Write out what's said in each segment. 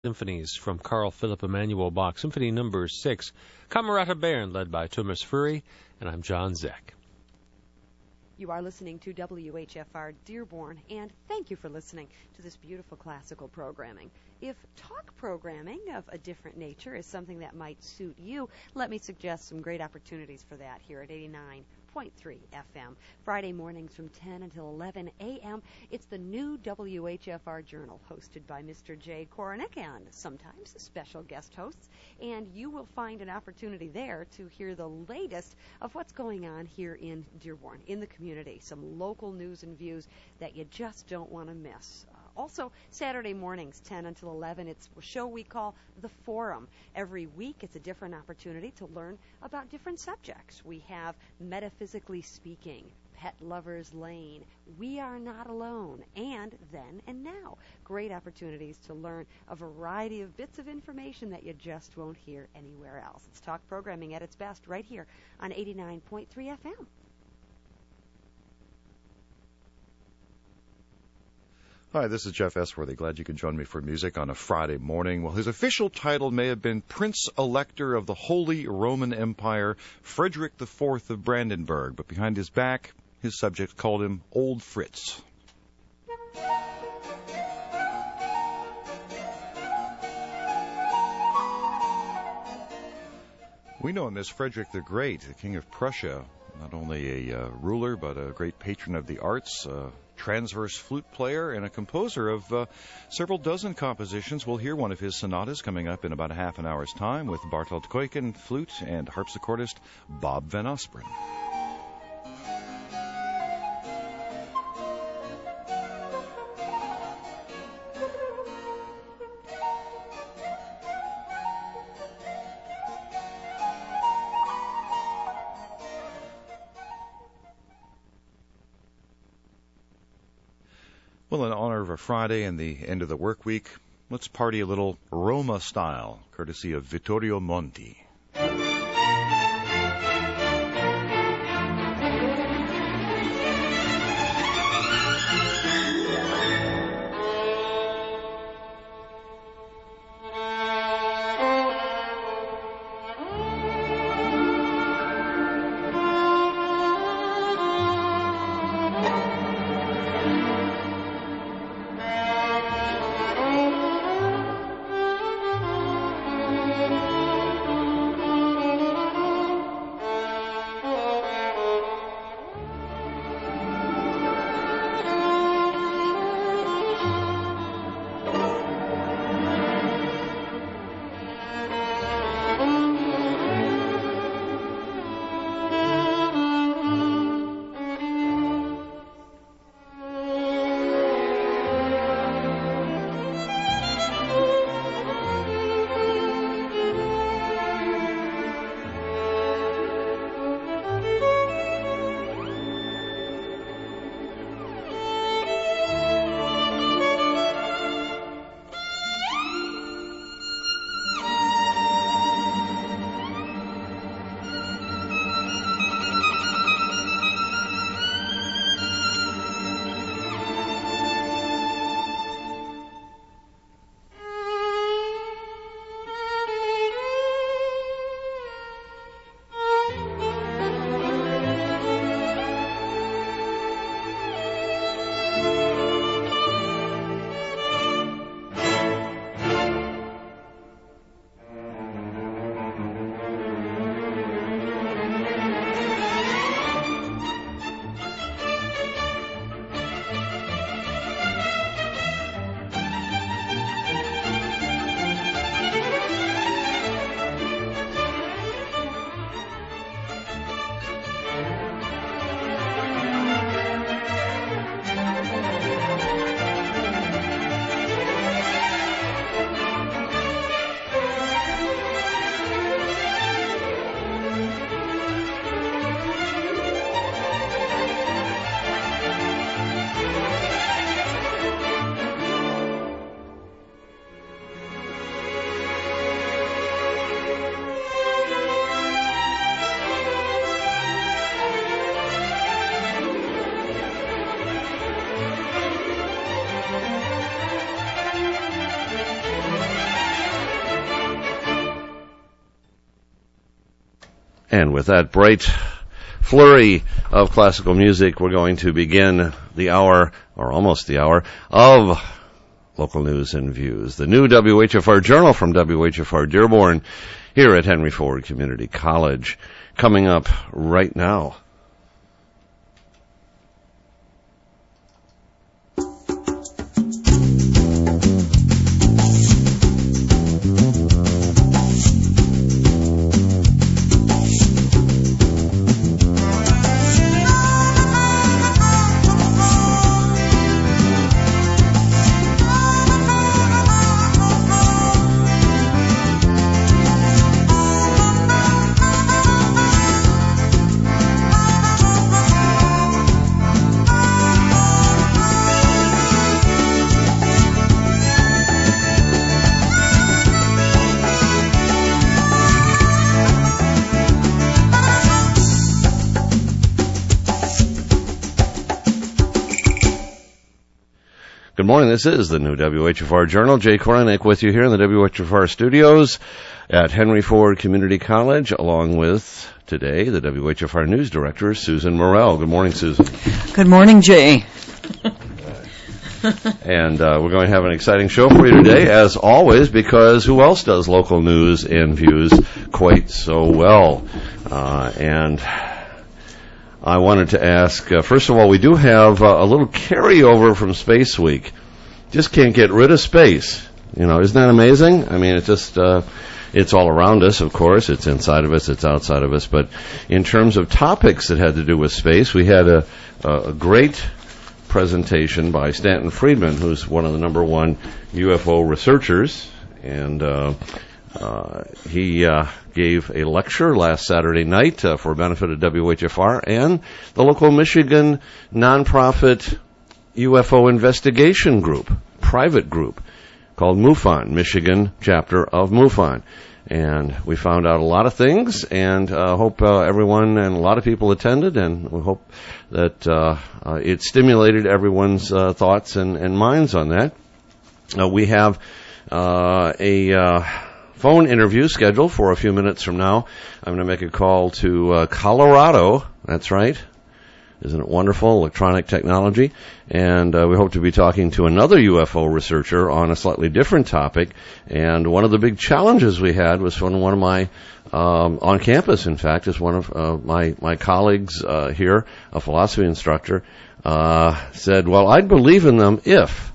Symphonies from Carl Philipp Emanuel Bach, Symphony Number 6, Camerata Bern, led by Thomas Fury, and I'm John Zeck. You are listening to WHFR Dearborn, and thank you for listening to this beautiful classical programming. If talk programming of a different nature is something that might suit you, let me suggest some great opportunities for that here at 89.3 FM. Friday mornings from 10 until 11 a.m., it's the new WHFR Journal, hosted by Mr. Jay Kornick and sometimes special guest hosts, and you will find an opportunity there to hear the latest of what's going on here in Dearborn, in the community, some local news and views that you just don't want to miss. Also, Saturday mornings, 10 until 11, it's a show we call The Forum. Every week, it's a different opportunity to learn about different subjects. We have Metaphysically Speaking, Pet Lovers Lane, We Are Not Alone, and Then and Now. Great opportunities to learn a variety of bits of information that you just won't hear anywhere else. It's talk programming at its best right here on 89.3 FM. Hi, this is Jeff Esworthy. Glad you could join me for music on a Friday morning. Well, his official title may have been Prince Elector of the Holy Roman Empire, Frederick IV of Brandenburg, but behind his back, his subjects called him Old Fritz. We know him as Frederick the Great, the King of Prussia, not only a ruler, but a great patron of the arts, transverse flute player, and a composer of several dozen compositions. We'll hear one of his sonatas coming up in about a half an hour's time with Bartold Kuyken, flute, and harpsichordist Bob Van Osperen. Well, in honor of a Friday and the end of the work week, let's party a little Roma style, courtesy of Vittorio Monti. And with that bright flurry of classical music, we're going to begin the hour, or almost the hour, of local news and views. The new WHFR Journal from WHFR Dearborn here at Henry Ford Community College. Coming up right now. Good morning. This is the new WHFR Journal. Jay Korenik with you here in the WHFR studios at Henry Ford Community College, along with today the WHFR News Director, Susan Morrell. Good morning, Susan. Good morning, Jay. And we're going to have an exciting show for you today, as always, because who else does local news and views quite so well? And I wanted to ask, first of all, we do have a little carryover from Space Week. Just can't get rid of space. You know, isn't that amazing? I mean, it's just, it's all around us, of course. It's inside of us, it's outside of us. But in terms of topics that had to do with space, we had a great presentation by Stanton Friedman, who's one of the number one UFO researchers. And he gave a lecture last Saturday night for benefit of WHFR and the local Michigan nonprofit UFO investigation group, private group, called MUFON, Michigan chapter of MUFON. And we found out a lot of things, and hope everyone and a lot of people attended, and we hope that it stimulated everyone's thoughts and minds on that. We have a phone interview scheduled for a few minutes from now. I'm going to make a call to Colorado. That's right. Isn't it wonderful? Electronic technology. And we hope to be talking to another UFO researcher on a slightly different topic. And one of the big challenges we had was from one of my, on campus, in fact, is one of my colleagues here, a philosophy instructor, said, well, I'd believe in them if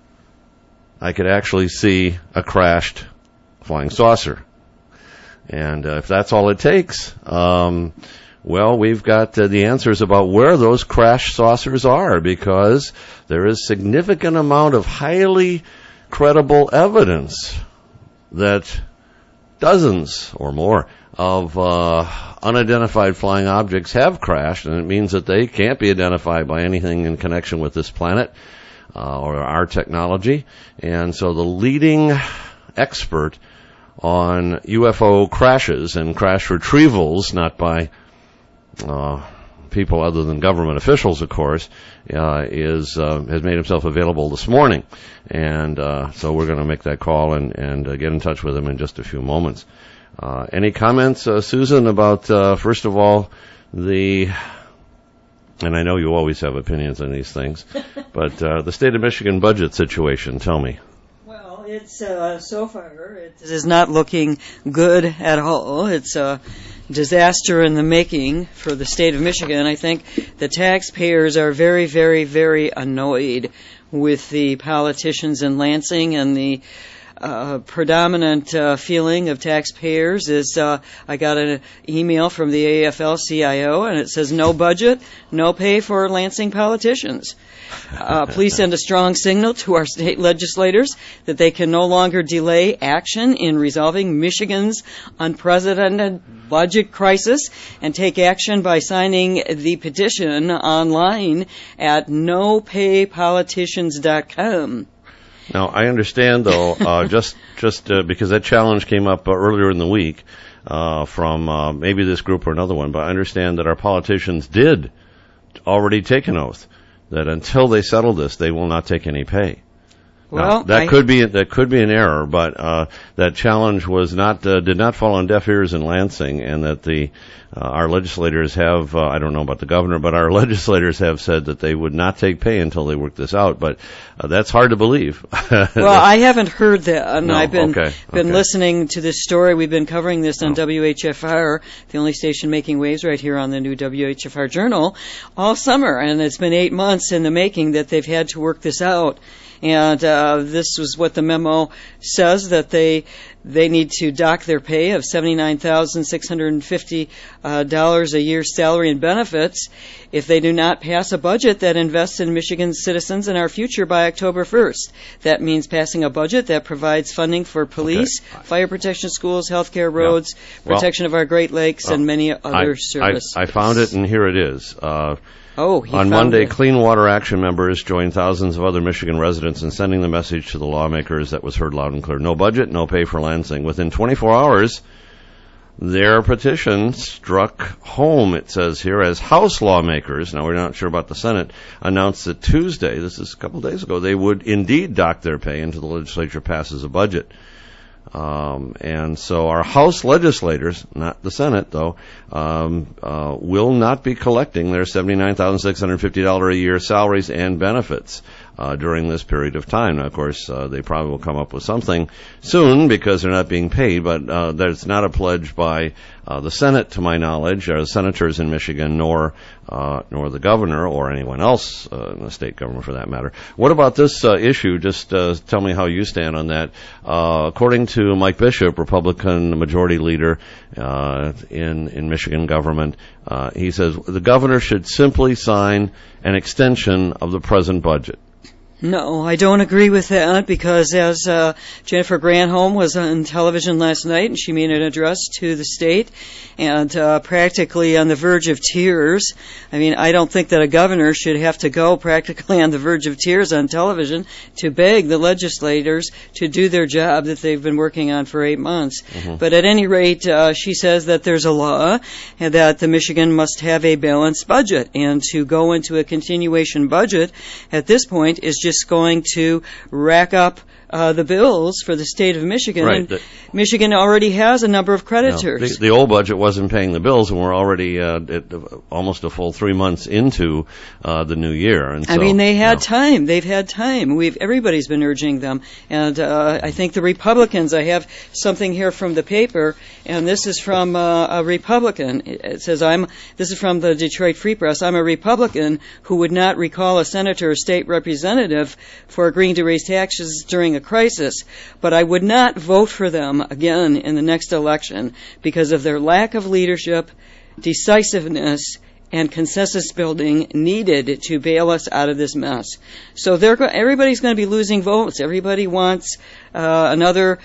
I could actually see a crashed flying saucer. And if that's all it takes, well, we've got the answers about where those crashed saucers are, because there is significant amount of highly credible evidence that dozens or more of unidentified flying objects have crashed, and it means that they can't be identified by anything in connection with this planet or our technology. And so the leading expert on UFO crashes and crash retrievals, not by people other than government officials, of course, has made himself available this morning. And so we're going to make that call and get in touch with him in just a few moments. Any comments, Susan, about, first of all, and I know you always have opinions on these things, but the state of Michigan budget situation, tell me. It's so far, it is not looking good at all. It's a disaster in the making for the state of Michigan. I think the taxpayers are very, very, very annoyed with the politicians in Lansing, and the predominant feeling of taxpayers is I got an email from the AFL-CIO, and it says no budget, no pay for Lansing politicians. Please send a strong signal to our state legislators that they can no longer delay action in resolving Michigan's unprecedented budget crisis, and take action by signing the petition online at nopaypoliticians.com. Now, I understand, though, just because that challenge came up earlier in the week from maybe this group or another one, but I understand that our politicians did already take an oath that until they settle this, they will not take any pay. Well, that could be an error, but that challenge was not did not fall on deaf ears in Lansing, and that our legislators have I don't know about the governor, but our legislators have said that they would not take pay until they work this out. But that's hard to believe. Well, I haven't heard that, and No, I've been okay. listening to this story. We've been covering this on WHFR, the only station making waves right here on the new WHFR Journal, all summer, and it's been 8 months in the making that they've had to work this out. And this was what the memo says, that they need to dock their pay of $79,650 a year salary and benefits if they do not pass a budget that invests in Michigan's citizens and our future by October 1st. That means passing a budget that provides funding for police, fire protection, schools, healthcare, roads, protection of our Great Lakes, and many other services. I found it, and here it is. On Monday, Clean Water Action members joined thousands of other Michigan residents in sending the message to the lawmakers that was heard loud and clear. No budget, no pay for Lansing. Within 24 hours, their petition struck home, it says here, as House lawmakers, now we're not sure about the Senate, announced that Tuesday, this is a couple days ago, they would indeed dock their pay until the legislature passes a budget. And so our House legislators, not the Senate though, will not be collecting their $79,650 a year salaries and benefits during this period of time. Now, of course, they probably will come up with something soon because they're not being paid, but there's not a pledge by the Senate, to my knowledge, or the senators in Michigan, nor the governor or anyone else in the state government for that matter. What about this issue? Just tell me how you stand on that. According to Mike Bishop, Republican Majority Leader in Michigan government, he says the governor should simply sign an extension of the present budget. No, I don't agree with that, because as Jennifer Granholm was on television last night, and she made an address to the state, and practically on the verge of tears. I mean, I don't think that a governor should have to go practically on the verge of tears on television to beg the legislators to do their job that they've been working on for 8 months. Mm-hmm. But at any rate, she says that there's a law and that the Michigan must have a balanced budget, and to go into a continuation budget at this point is just going to rack up the bills for the state of Michigan. Right. And Michigan already has a number of creditors. No, the old budget wasn't paying the bills, and we're already at almost a full 3 months into the new year. And so, I mean, they had time. They've had time. Everybody's been urging them. And I think the Republicans, I have something here from the paper, and this is from a Republican. It says, this is from the Detroit Free Press, I'm a Republican who would not recall a senator or state representative for agreeing to raise taxes during a crisis, but I would not vote for them again in the next election because of their lack of leadership, decisiveness, and consensus building needed to bail us out of this mess. So everybody's going to be losing votes. Everybody wants another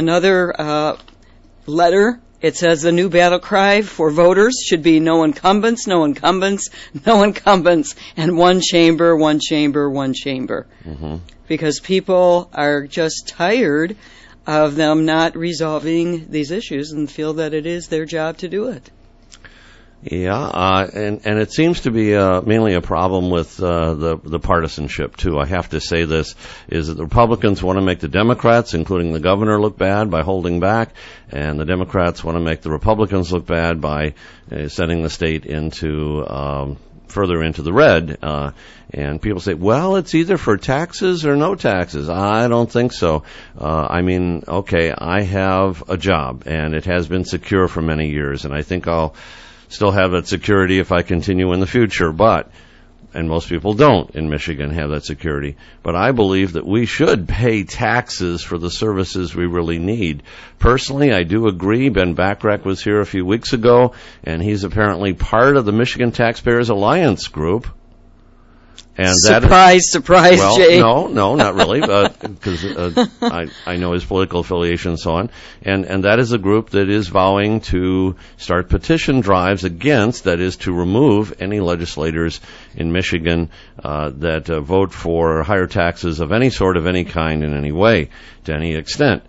letter. It says the new battle cry for voters should be no incumbents, no incumbents, no incumbents, and one chamber, one chamber, one chamber. Mm-hmm. Because people are just tired of them not resolving these issues and feel that it is their job to do it. Yeah, and it seems to be mainly a problem with the partisanship too. I have to say this is that the Republicans want to make the Democrats, including the governor, look bad by holding back, and the Democrats want to make the Republicans look bad by sending the state into further into the red. And people say, well, it's either for taxes or no taxes. I don't think so. I mean, okay, I have a job, and it has been secure for many years, and I think I'll still have that security if I continue in the future. And most people don't in Michigan have that security. But I believe that we should pay taxes for the services we really need. Personally, I do agree. Ben Bachrach was here a few weeks ago, and he's apparently part of the Michigan Taxpayers Alliance group. And surprise, well, Jay. No, not really, because I know his political affiliation and so on. And that is a group that is vowing to start petition drives against, that is, to remove any legislators in Michigan that vote for higher taxes of any sort, of any kind, in any way, to any extent.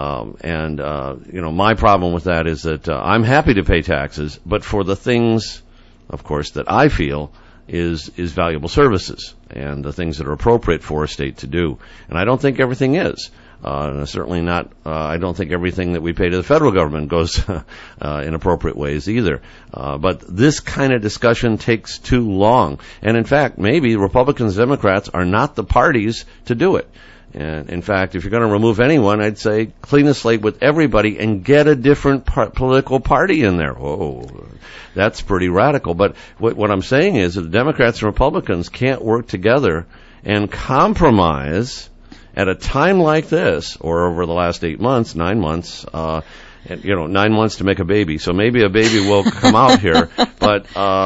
My problem with that is that I'm happy to pay taxes, but for the things, of course, that I feel is valuable services and the things that are appropriate for a state to do. And I don't think everything is. Certainly not, I don't think everything that we pay to the federal government goes in appropriate ways either. But this kind of discussion takes too long. And in fact, maybe Republicans and Democrats are not the parties to do it. And in fact, if you're going to remove anyone, I'd say clean the slate with everybody and get a different political party in there. Whoa, that's pretty radical. But what I'm saying is that the Democrats and Republicans can't work together and compromise at a time like this, or over the last 9 months, 9 months to make a baby. So maybe a baby will come out here. But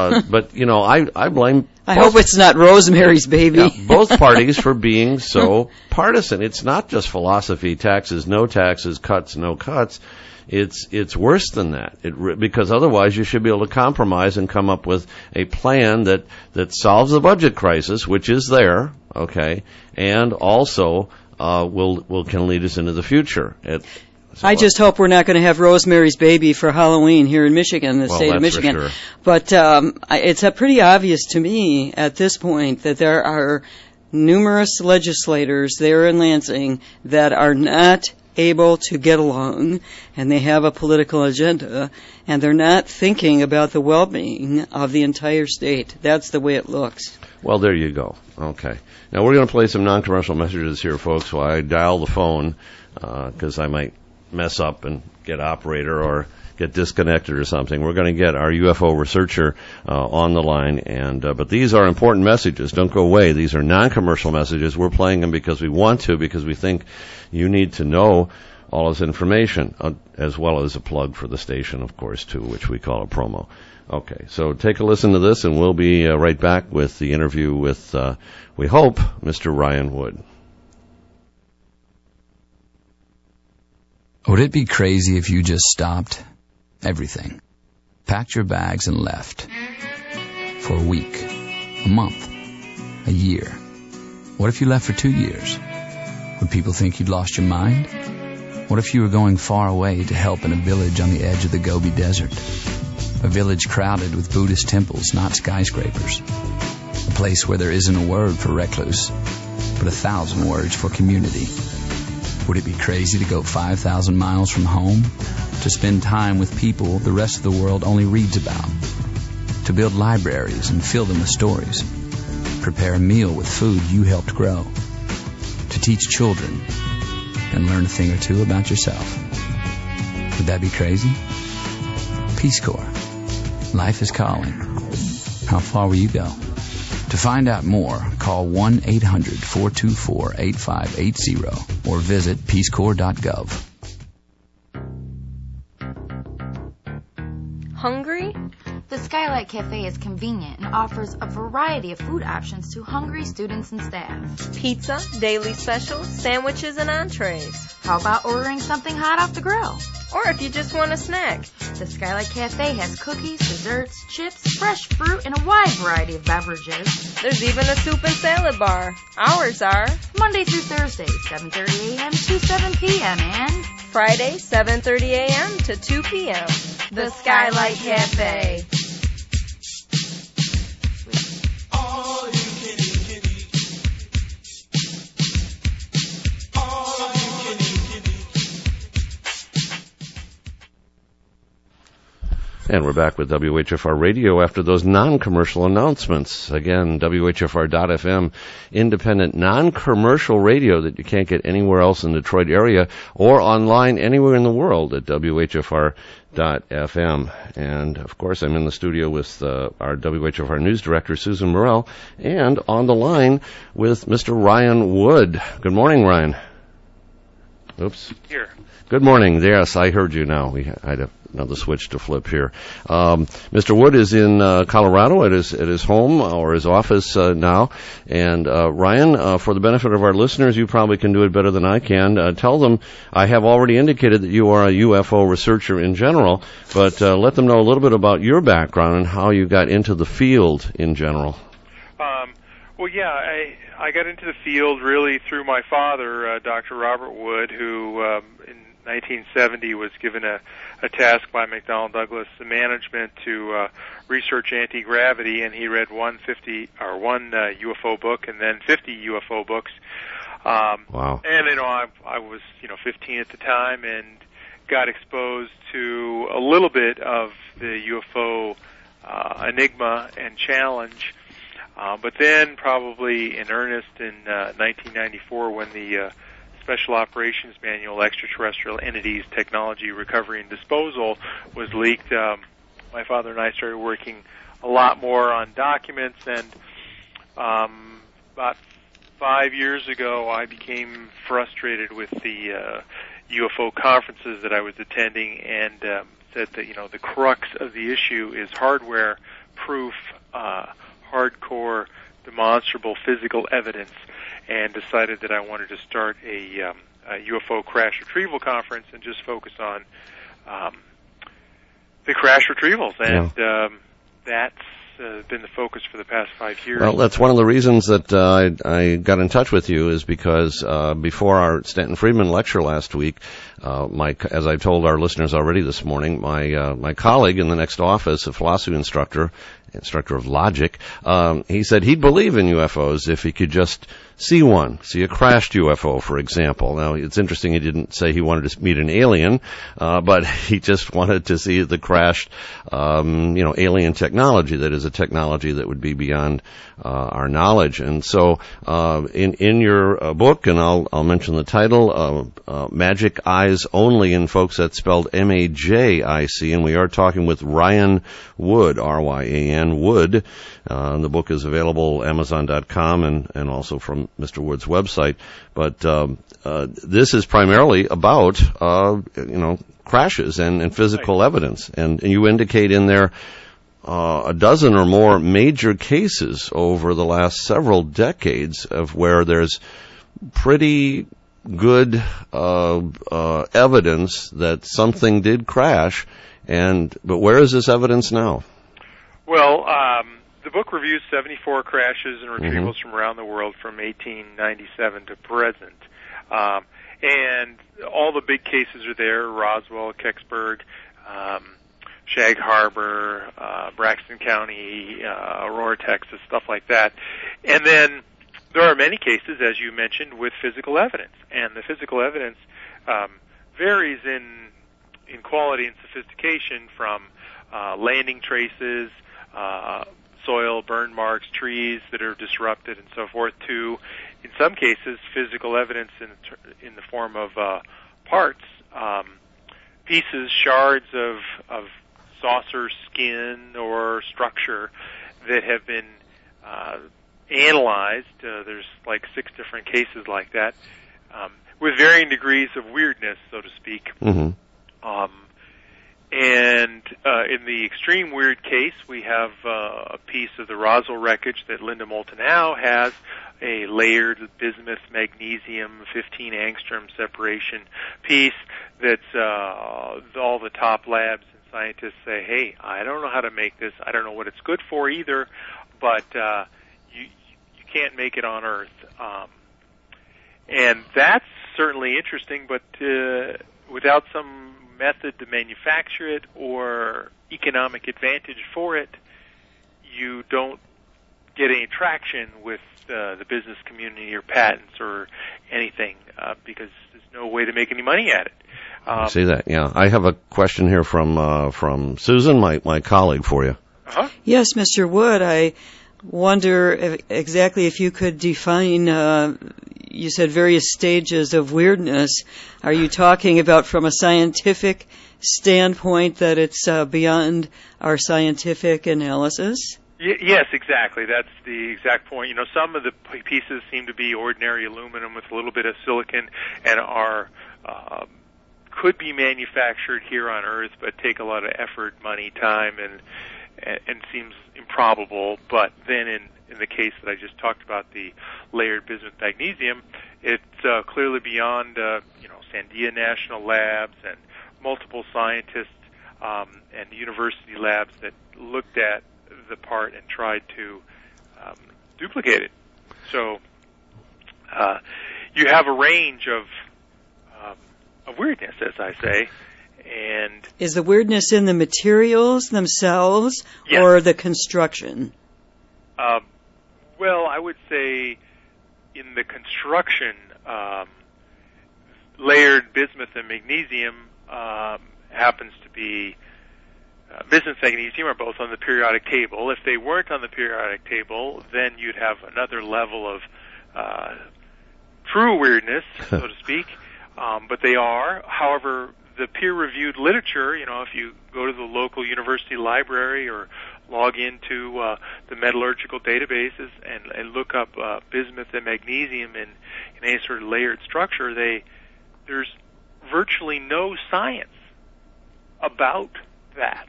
I blame. I hope it's not Rosemary's Baby. Yeah, both parties for being so partisan. It's not just philosophy, taxes, no taxes, cuts, no cuts. It's worse than that. Because otherwise you should be able to compromise and come up with a plan that solves the budget crisis, which is there, okay, and also can lead us into the future. I just hope we're not going to have Rosemary's Baby for Halloween here in Michigan, the state of Michigan. For sure. But it's pretty obvious to me at this point that there are numerous legislators there in Lansing that are not able to get along, and they have a political agenda, and they're not thinking about the well-being of the entire state. That's the way it looks. Well, there you go. Okay. Now, we're going to play some non-commercial messages here, folks, while I dial the phone, because I might mess up and get operator or get disconnected or something. We're going to get our UFO researcher on the line, but these are important messages. Don't go away. These are non-commercial messages. We're playing them because we want to, because we think you need to know all this information, as well as a plug for the station, of course, too, which we call a promo. Okay, so take a listen to this, and we'll be right back with the interview with, we hope, Mr. Ryan Wood. Would it be crazy if you just stopped everything, packed your bags and left for a week, a month, a year? What if you left for 2 years? Would people think you'd lost your mind? What if you were going far away to help in a village on the edge of the Gobi Desert? A village crowded with Buddhist temples, not skyscrapers. A place where there isn't a word for recluse, but 1,000 words for community. Would it be crazy to go 5,000 miles from home to spend time with people the rest of the world only reads about? To build libraries and fill them with stories? Prepare a meal with food you helped grow? To teach children and learn a thing or two about yourself? Would that be crazy? Peace Corps. Life is calling. How far will you go? To find out more, call 1-800-424-8580 or visit peacecorps.gov. Hungry? The Skylight Cafe is convenient and offers a variety of food options to hungry students and staff. Pizza, daily specials, sandwiches, and entrees. How about ordering something hot off the grill? Or if you just want a snack. The Skylight Cafe has cookies, desserts, chips, fresh fruit, and a wide variety of beverages. There's even a soup and salad bar. Hours are Monday through Thursday, 7:30 a.m. to 7 p.m. and Friday, 7:30 a.m. to 2 p.m. The Skylight Cafe. And we're back with WHFR Radio after those non-commercial announcements. Again, WHFR.FM, independent non-commercial radio that you can't get anywhere else in the Detroit area or online anywhere in the world at WHFR.FM. And, of course, I'm in the studio with our WHFR News Director, Susan Morrell, and on the line with Mr. Ryan Wood. Good morning, Ryan. Oops. Here. Good morning. Yes, I heard you now. I had another switch to flip here. Mr. Wood is in Colorado at his home or his office now. And Ryan, for the benefit of our listeners, you probably can do it better than I can. Tell them I have already indicated that you are a UFO researcher in general, but let them know a little bit about your background and how you got into the field in general. Well, yeah, I got into the field really through my father, Dr. Robert Wood, who in 1970, was given a task by McDonnell Douglas management to research anti-gravity, and he read one UFO book and then 50 UFO books. Wow! And I was 15 at the time, and got exposed to a little bit of the UFO enigma and challenge. But then, probably in earnest, in 1994, when the Special Operations Manual, Extraterrestrial Entities, Technology, Recovery, and Disposal was leaked, my father and I started working a lot more on documents, and about 5 years ago, I became frustrated with the UFO conferences that I was attending, and said that, the crux of the issue is hardware-proof, hardcore, demonstrable physical evidence, and decided that I wanted to start a UFO crash retrieval conference and just focus on the crash retrievals, and that's been the focus for the past 5 years. Well, that's one of the reasons that I got in touch with you, is because before our Stanton Friedman lecture last week, as I told our listeners already this morning, my colleague in the next office, a philosophy instructor of logic, he said he'd believe in UFOs if he could just see a crashed UFO, for example. Now, it's interesting he didn't say he wanted to meet an alien, but he just wanted to see the crashed, alien technology, that is a technology that would be beyond our knowledge. And so, in your book, and I'll mention the title, Magic Eyes Only, and folks, that's spelled M-A-J-I-C, and we are talking with Ryan Wood, R-Y-A-N, Wood. The book is available Amazon.com and also from Mr. Wood's website. But this is primarily about crashes and physical evidence, and you indicate in there a dozen or more major cases over the last several decades of where there's pretty good evidence that something did crash. But where is this evidence now? Well, the book reviews 74 crashes and retrievals from around the world from 1897 to present. And all the big cases are there: Roswell, Kecksburg, Shag Harbor, Braxton County, Aurora, Texas, stuff like that. And then there are many cases, as you mentioned, with physical evidence. And the physical evidence varies in quality and sophistication, from landing traces, soil, burn marks, trees that are disrupted, and so forth, to, in some cases, physical evidence in the form of parts, pieces, shards of saucer skin or structure that have been analyzed. There's like 6 different cases like that, with varying degrees of weirdness, so to speak. And in the extreme weird case, we have a piece of the Roswell wreckage that Linda Moulton Howe has, a layered bismuth magnesium 15 angstrom separation piece that's all the top labs and scientists say, hey, I don't know how to make this. I don't know what it's good for either, but you can't make it on Earth. And that's certainly interesting, but without some method to manufacture it or economic advantage for it, you don't get any traction with the business community or patents or anything, because there's no way to make any money at it. I see that, yeah. I have a question here from Susan, my colleague, for you. Yes, Mr. Wood, I wonder exactly if you could define, you said various stages of weirdness. Are you talking about from a scientific standpoint that it's beyond our scientific analysis? Yes, exactly. That's the exact point. You know, some of the pieces seem to be ordinary aluminum with a little bit of silicon and are could be manufactured here on Earth, but take a lot of effort, money, time, and seems improbable. But then in the case that I just talked about, the layered bismuth magnesium, it's clearly beyond Sandia National Labs and multiple scientists and university labs that looked at the part and tried to duplicate it. So you have a range of weirdness, as I say. And is the weirdness in the materials themselves or the construction? Well, I would say in the construction, layered bismuth and magnesium happens to be bismuth and magnesium are both on the periodic table. If they weren't on the periodic table, then you'd have another level of true weirdness, so to speak. But they are. However, the peer-reviewed literature, if you go to the local university library or log into the metallurgical databases and look up bismuth and magnesium in any sort of layered structure, there's virtually no science about that.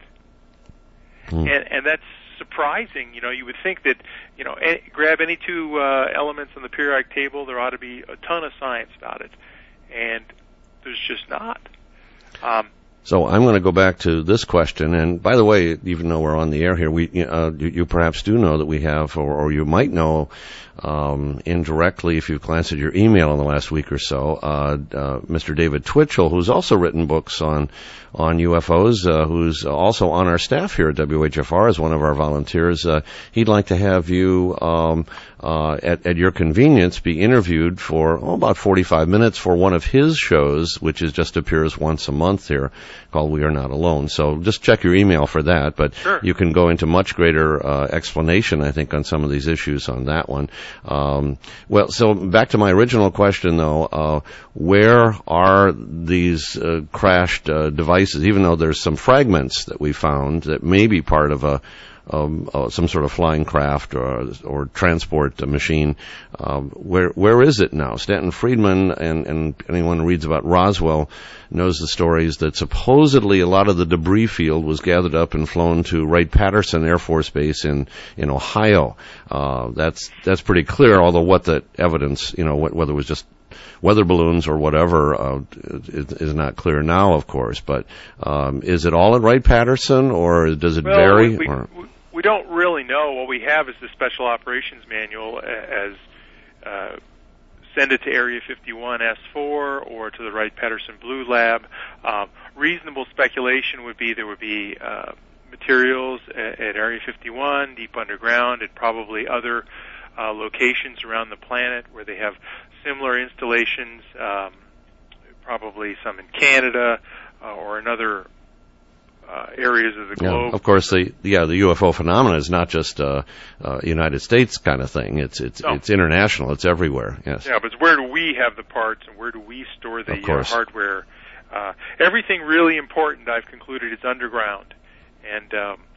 And that's surprising. You would think that, grab any two elements on the periodic table, there ought to be a ton of science about it. And there's just not. So I'm going to go back to this question. And by the way, even though we're on the air here, you perhaps do know that we have, or you might know indirectly if you've glanced at your email in the last week or so, Mr. David Twitchell, who's also written books on UFOs, who's also on our staff here at WHFR as one of our volunteers. He'd like to have you at your convenience be interviewed for about 45 minutes for one of his shows, which just appears once a month here, called We Are Not Alone. So just check your email for that, but sure, you can go into much greater explanation, I think, on some of these issues on that one. Well, so back to my original question, though, where are these crashed devices, even though there's some fragments that we found that may be part of some sort of flying craft or transport machine? Where is it now? Stanton Friedman and anyone who reads about Roswell knows the stories that supposedly a lot of the debris field was gathered up and flown to Wright-Patterson Air Force Base in Ohio. That's pretty clear, although what the evidence, whether it was just weather balloons or whatever, is not clear now, of course. But is it all at Wright-Patterson, or does it vary? We don't really know. What we have is the Special Operations Manual as send it to Area 51S4 or to the Wright-Patterson Blue Lab. Reasonable speculation would be there would be materials at Area 51, deep underground, and probably other locations around the planet where they have similar installations, probably some in Canada or in other areas of the globe. Yeah, of course, the UFO phenomena is not just a United States kind of thing. It's international. It's everywhere. Yes. Yeah, but where do we have the parts and where do we store the hardware? Everything really important, I've concluded, is underground. And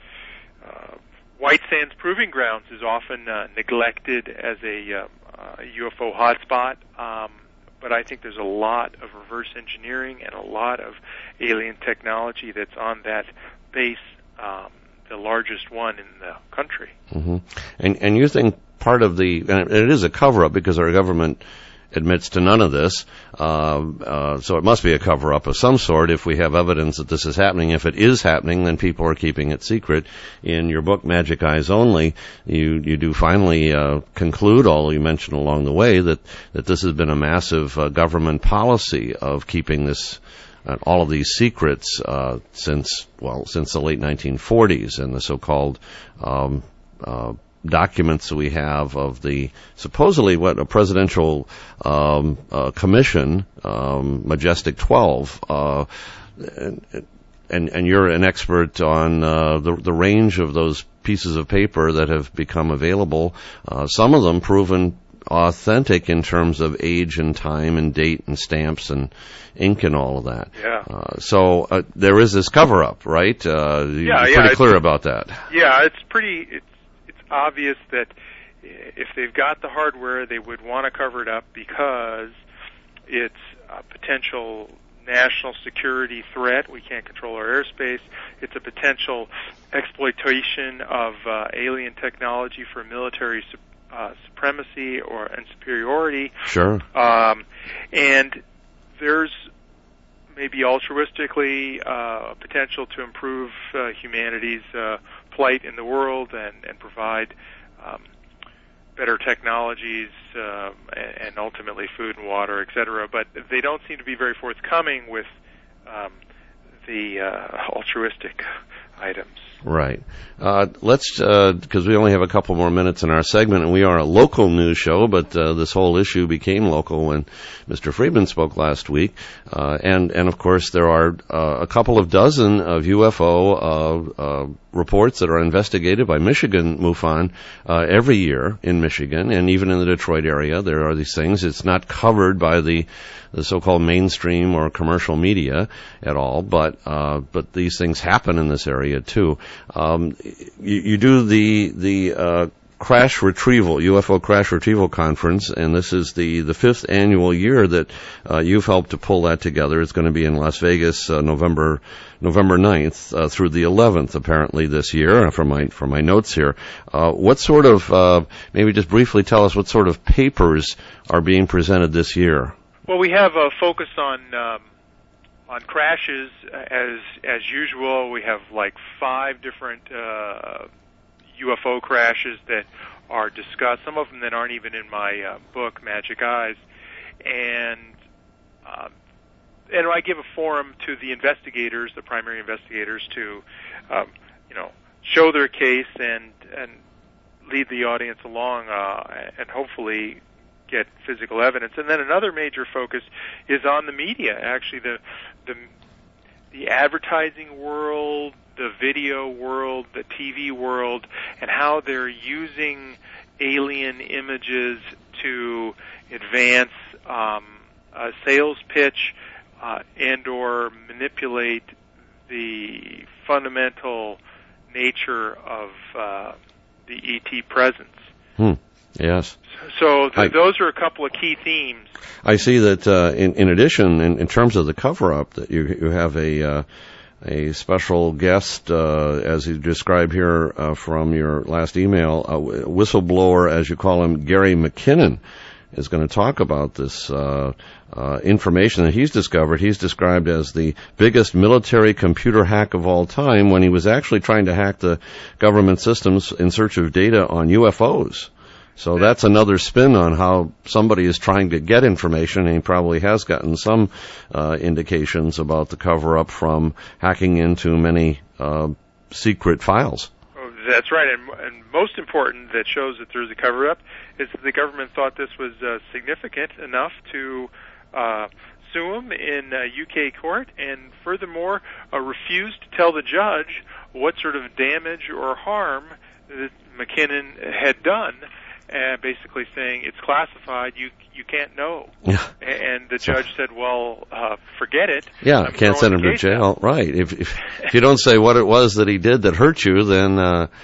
White Sands Proving Grounds is often neglected as a UFO hotspot. But I think there's a lot of reverse engineering and a lot of alien technology that's on that base, the largest one in the country. Mm-hmm. And you think part of and it is a cover-up because our government admits to none of this, so it must be a cover-up of some sort if we have evidence that this is happening. If it is happening, then people are keeping it secret. In your book, Magic Eyes Only, you do finally conclude, although you mentioned along the way, that this has been a massive government policy of keeping this all of these secrets since the late 1940s, and the so-called documents that we have of the supposedly a presidential commission, Majestic 12, and you're an expert on the range of those pieces of paper that have become available. Some of them proven authentic in terms of age and time and date and stamps and ink and all of that. Yeah. So there is this cover-up, right? You're pretty clear about that. Yeah, it's obvious that if they've got the hardware, they would want to cover it up because it's a potential national security threat. We can't control our airspace. It's a potential exploitation of alien technology for military supremacy and superiority. Sure. And there's maybe altruistically potential to improve humanity's plight in the world and provide better technologies, and ultimately food and water, et cetera. But they don't seem to be very forthcoming with the altruistic items. Right. Let's, because we only have a couple more minutes in our segment, and we are a local news show, but this whole issue became local when Mr. Friedman spoke last week. And of course, there are a couple of dozen of UFO reports that are investigated by Michigan MUFON every year in Michigan, and even in the Detroit area, there are these things. It's not covered by the so-called mainstream or commercial media at all, but these things happen in this area too. You do the crash retrieval, UFO crash retrieval conference, and this is the fifth annual year that you've helped to pull that together. It's going to be in Las Vegas, November 9th through the 11th, apparently this year. From my notes here, what sort of maybe just briefly tell us what sort of papers are being presented this year? Well, we have a focus on crashes as usual. We have like 5 different UFO crashes that are discussed. Some of them that aren't even in my book, Magic Eyes, and I give a forum to the investigators, the primary investigators, to show their case and lead the audience along, and hopefully get physical evidence. And then another major focus is on the media, actually the advertising world, the video world, the TV world, and how they're using alien images to advance a sales pitch and or manipulate the fundamental nature of the ET presence. Yes. So those are a couple of key themes. I see that in addition, in terms of the cover-up, that you have a special guest, as you describe here from your last email, a whistleblower, as you call him, Gary McKinnon, is going to talk about this information that he's discovered. He's described as the biggest military computer hack of all time when he was actually trying to hack the government systems in search of data on UFOs. So that's another spin on how somebody is trying to get information, and he probably has gotten some indications about the cover-up from hacking into many secret files. Oh, that's right, and most important that shows that there's a cover-up is that the government thought this was significant enough to sue him in UK court, and furthermore refused to tell the judge what sort of damage or harm that McKinnon had done. Basically saying it's classified, you can't know. Yeah. And the judge said, well, forget it. Yeah, can't send him to jail. Now. Right. If you don't say what it was that he did that hurt you, then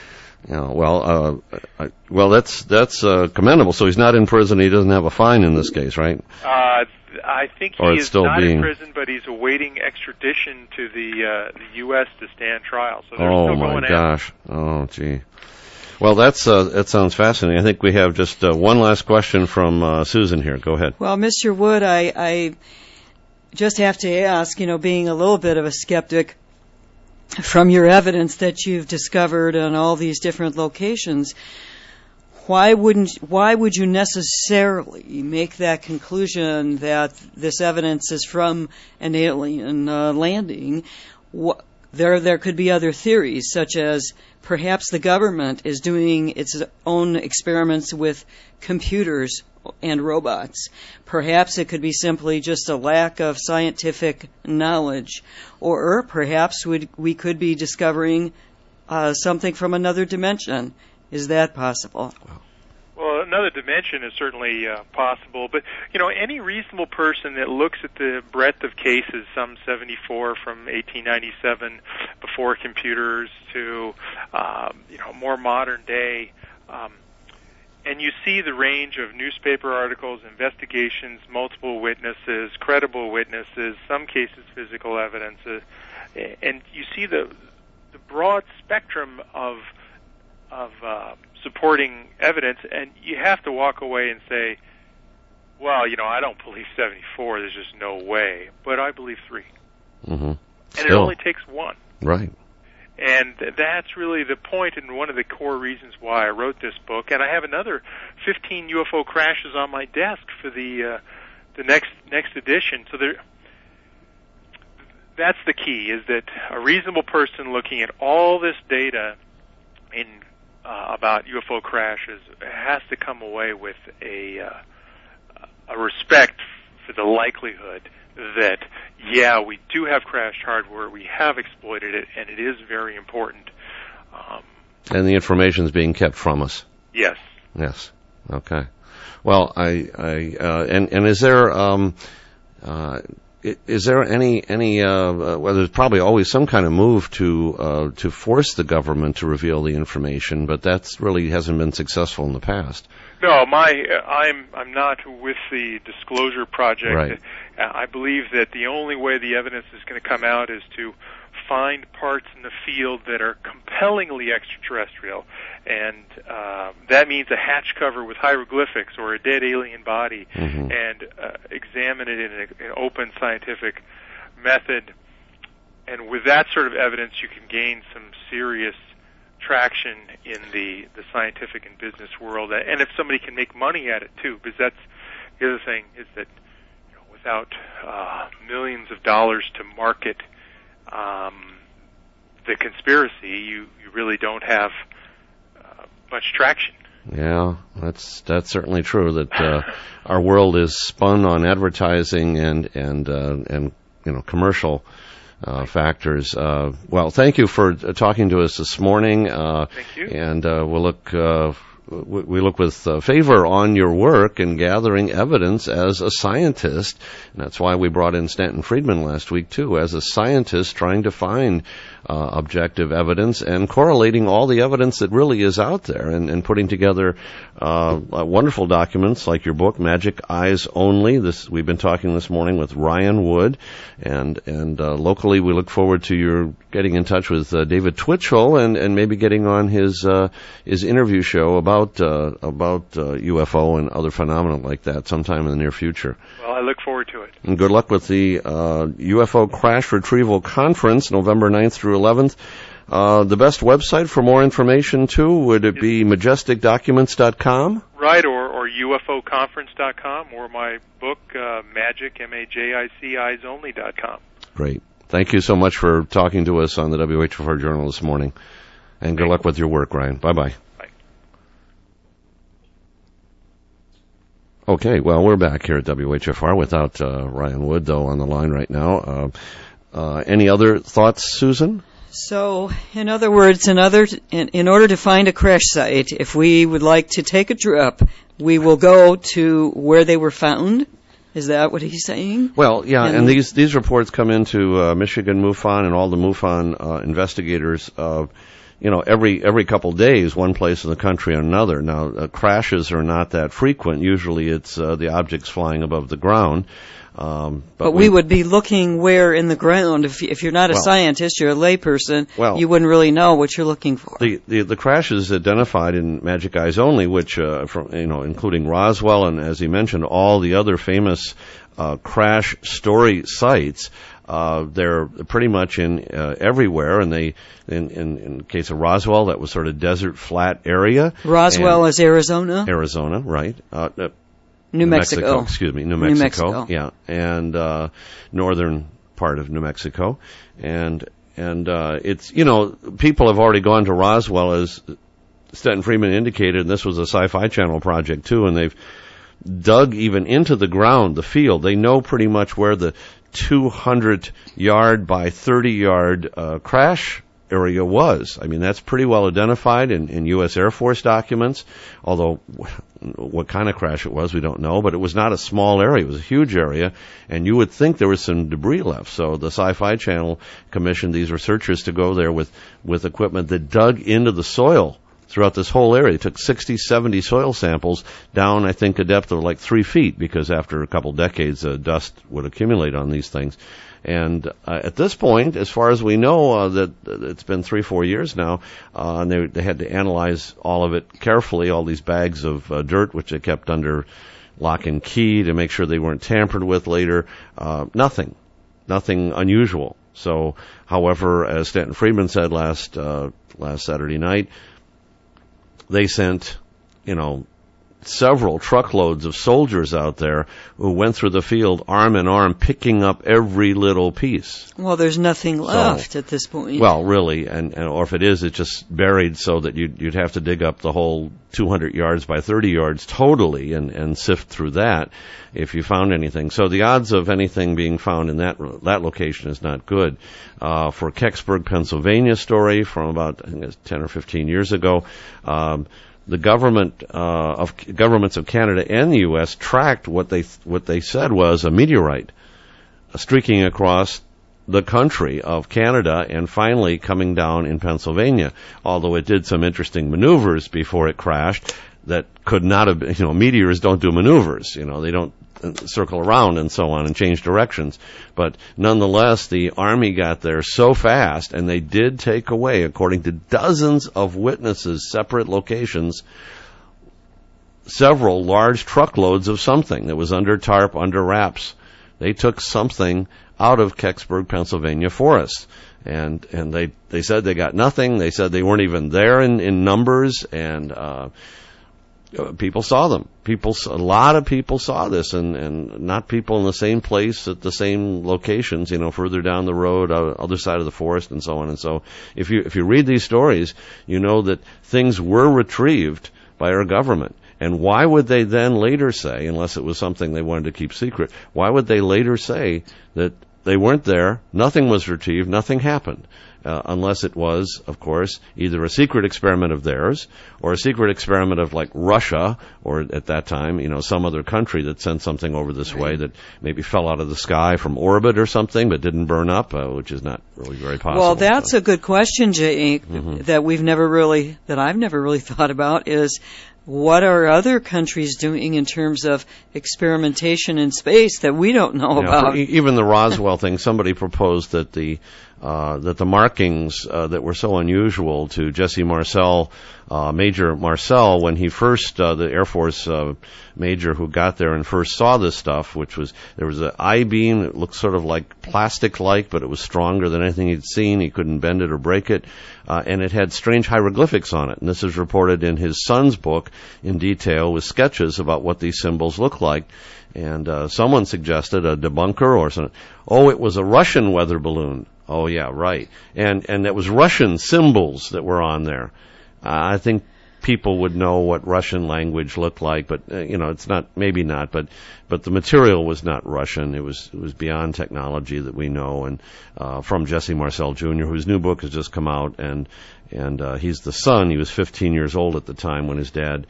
that's commendable. So he's not in prison. He doesn't have a fine in this case, right? I think he is still not in prison, but he's awaiting extradition to the U.S. to stand trial. So they're still going after. Oh my gosh! Oh gee. Well, that sounds fascinating. I think we have just one last question from Susan here. Go ahead. Well, Mr. Wood, I just have to ask, being a little bit of a skeptic, from your evidence that you've discovered on all these different locations, why would you necessarily make that conclusion that this evidence is from an alien landing? There could be other theories, such as perhaps the government is doing its own experiments with computers and robots. Perhaps it could be simply just a lack of scientific knowledge. Or perhaps we could be discovering something from another dimension. Is that possible? Well, another dimension is certainly possible, but any reasonable person that looks at the breadth of cases, some 74 from 1897 before computers to more modern day, and you see the range of newspaper articles, investigations, multiple witnesses, credible witnesses, some cases physical evidence, and you see the broad spectrum of supporting evidence, and you have to walk away and say, well, I don't believe 74, there's just no way, but I believe 3. Mm-hmm. And it only takes 1. Right. And that's really the point and one of the core reasons why I wrote this book. And I have another 15 UFO crashes on my desk for the next edition. So that's the key, is that a reasonable person looking at all this data about UFO crashes has to come away with a respect for the likelihood that, yeah, we do have crashed hardware, we have exploited it, and it is very important. And the information is being kept from us. Yes. Yes. Okay. Well, and is there any well, there's probably always some kind of move to force the government to reveal the information, but that's really hasn't been successful in the past. No, I'm not with the Disclosure Project. Right. I believe that the only way the evidence is going to come out is to find parts in the field that are compellingly extraterrestrial, and that means a hatch cover with hieroglyphics or a dead alien body, and examine it in an open scientific method. And with that sort of evidence, you can gain some serious traction in the scientific and business world, and if somebody can make money at it too, because that's the other thing, is that without millions of dollars to market the conspiracy, you really don't have much traction. Yeah, that's certainly true. That our world is spun on advertising and commercial factors. Well, thank you for talking to us this morning. Thank you. And we look with favor on your work in gathering evidence as a scientist. And that's why we brought in Stanton Friedman last week, too, as a scientist trying to find objective evidence and correlating all the evidence that really is out there and putting together wonderful documents like your book, Magic Eyes Only. We've been talking this morning with Ryan Wood. And locally, we look forward to your getting in touch with David Twitchell and maybe getting on his interview show about UFO and other phenomena like that sometime in the near future. Well, I look forward to it. And good luck with the UFO Crash Retrieval Conference, November 9th through 11th. The best website for more information, too, would it be majesticdocuments.com? Right, or ufoconference.com, or my book, Magic, MAJIC, eyesonly.com. Great. Thank you so much for talking to us on the WHFR Journal this morning. And good luck with your work, Ryan. Bye-bye. Bye. Okay, well, we're back here at WHFR without Ryan Wood, though, on the line right now. Any other thoughts, Susan? So, in other words, in order to find a crash site, if we would like to take a trip, we will go to where they were found. Is that what he's saying? Well, yeah, and these reports come into Michigan MUFON and all the MUFON investigators. Every couple days, one place in the country or another. Now, crashes are not that frequent. Usually, it's the objects flying above the ground. But we would be looking where in the ground. If you're not a scientist, you're a layperson, you wouldn't really know what you're looking for. The crashes identified in Magic Eyes Only, which including Roswell and, as he mentioned, all the other famous crash story sites. They're pretty much in everywhere, and they in the case of Roswell, that was sort of desert flat area. Roswell is Arizona. Arizona, right? New Mexico. New Mexico. Yeah, and northern part of New Mexico, and it's people have already gone to Roswell, as Stanton Friedman indicated, and this was a Sci-Fi Channel project too, and they've dug even into the ground, the field. They know pretty much where the 200-yard by 30-yard crash area was. I mean, that's pretty well identified in U.S. Air Force documents, although what kind of crash it was, we don't know, but it was not a small area. It was a huge area, and you would think there was some debris left. So the Sci-Fi Channel commissioned these researchers to go there with equipment that dug into the soil throughout this whole area. It took 60, 70 soil samples down, I think, a depth of like 3 feet, because after a couple decades, dust would accumulate on these things. And at this point, as far as we know, that it's been 3-4 years now, and they had to analyze all of it carefully, all these bags of dirt, which they kept under lock and key to make sure they weren't tampered with later. Nothing unusual. So, however, as Stanton Friedman said last Saturday night, they sent, several truckloads of soldiers out there who went through the field arm in arm, picking up every little piece. Well, there's nothing left at this point. Well, really, and or if it is, it's just buried so that you'd have to dig up the whole 200 yards by 30 yards totally and sift through that if you found anything. So the odds of anything being found in that location is not good. For Kecksburg, Pennsylvania story from about, I think it's 10 or 15 years ago, the governments of Canada and the U.S. tracked what they said was a meteorite streaking across the country of Canada and finally coming down in Pennsylvania. Although it did some interesting maneuvers before it crashed that could not have been, meteors don't do maneuvers, they don't circle around and so on and change directions. But nonetheless, the Army got there so fast, and they did take away, according to dozens of witnesses, separate locations, several large truckloads of something that was under tarp, under wraps. They took something out of Kecksburg, Pennsylvania forest. And they said they got nothing. They said they weren't even there in numbers, and people saw them. A lot of people saw this, and not people in the same place at the same locations, further down the road, other side of the forest, and so on. And so, if you read these stories, you know that things were retrieved by our government. And why would they then later say, unless it was something they wanted to keep secret, why would they later say that they weren't there, nothing was retrieved, nothing happened? Unless it was, of course, either a secret experiment of theirs or a secret experiment of like Russia or at that time, some other country that sent something over this way that maybe fell out of the sky from orbit or something but didn't burn up, which is not really very possible. Well, that's a good question, Jake, that I've never really thought about is what are other countries doing in terms of experimentation in space that we don't know about? Even the Roswell thing, somebody proposed that the markings that were so unusual to Jesse Marcel, Major Marcel, when he first, the Air Force major who got there and first saw this stuff, there was an I-beam that looked sort of like plastic-like, but it was stronger than anything he'd seen. He couldn't bend it or break it. And it had strange hieroglyphics on it. And this is reported in his son's book in detail with sketches about what these symbols look like. And someone suggested, a debunker or something, it was a Russian weather balloon. Oh, yeah, right. And it was Russian symbols that were on there. I think people would know what Russian language looked like, but, it's not, maybe not, but the material was not Russian. It was beyond technology that we know. And from Jesse Marcel Jr., whose new book has just come out, and he's the son. He was 15 years old at the time when his dad